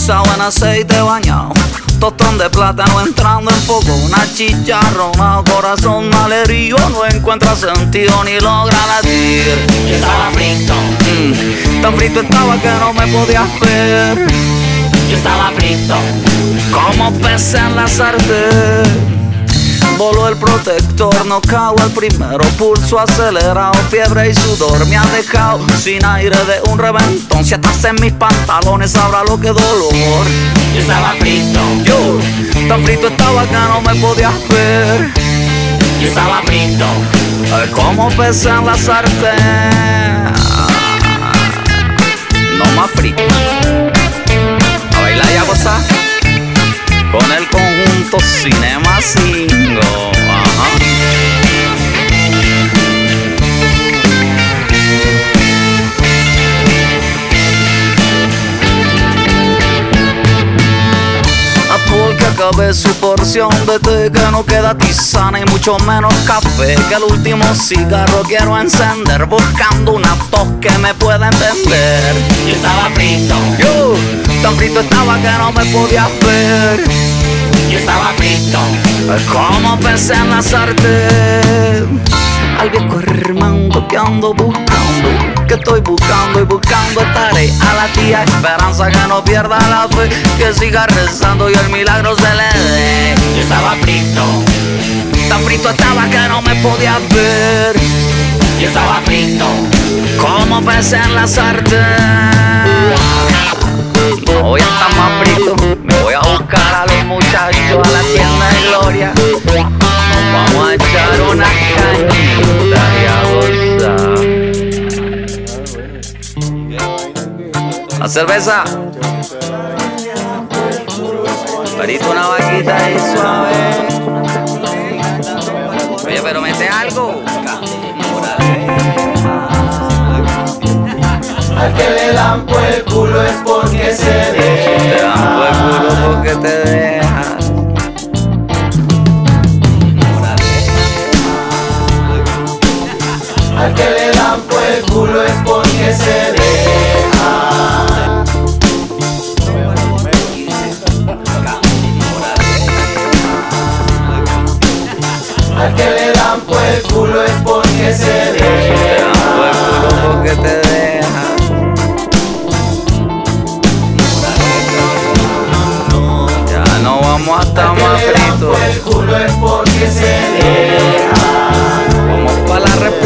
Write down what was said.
rostizado en aceite bañado, tostón de plátano entrando en poco, una chicharrona, corazón malherido, no encuentra sentido ni logra latir. Yo estaba frito, Tan frito estaba que no me podías ver. yo estaba frito, Como pez en la sartén. Voló el protector, no cago el primero, pulso acelerado, fiebre y sudor me ha dejado sin aire de un reventón. Si estás en mis pantalones sabrá lo que dolor. yo estaba frito, Yo, tan frito estaba que no me podías ver. yo estaba frito, Como pez en la sartén. No más frito. A bailar y a gozar con el conjunto Cinema 5. Ajá. Porque acabé su porción de té, que no queda tisana y mucho menos café, que el último cigarro quiero encender, buscando una tos que me pueda entender. yo estaba frito, Yo, tan frito estaba que no me podías ver. yo estaba frito, Como pez en la sartén. Al viejo hermano que ando buscando, que estoy buscando y buscando, estaré a la tía Esperanza que no pierda la fe, que siga rezando y el milagro se le dé. yo estaba frito, Tan frito estaba que no me podías ver. yo estaba frito, Como pez en la sartén. No voy a estar más frito, me voy a buscar a los muchachos a la tienda de Gloria. Nos vamos a echar una cañita y a gozar. La cerveza. Perito, una vaquita ahí suave. Oye, pero mete algo. Al que le dan por el culo es porque se deja. Te dan por el culo porque te dejas. Al que le dan por el culo es porque se deja. Al que le dan por el culo es porque se Te dan por el deja. culo porque te dejas. Ya no vamos a estar Al que más le dan fritos. por el culo es porque se deja. Vamos para la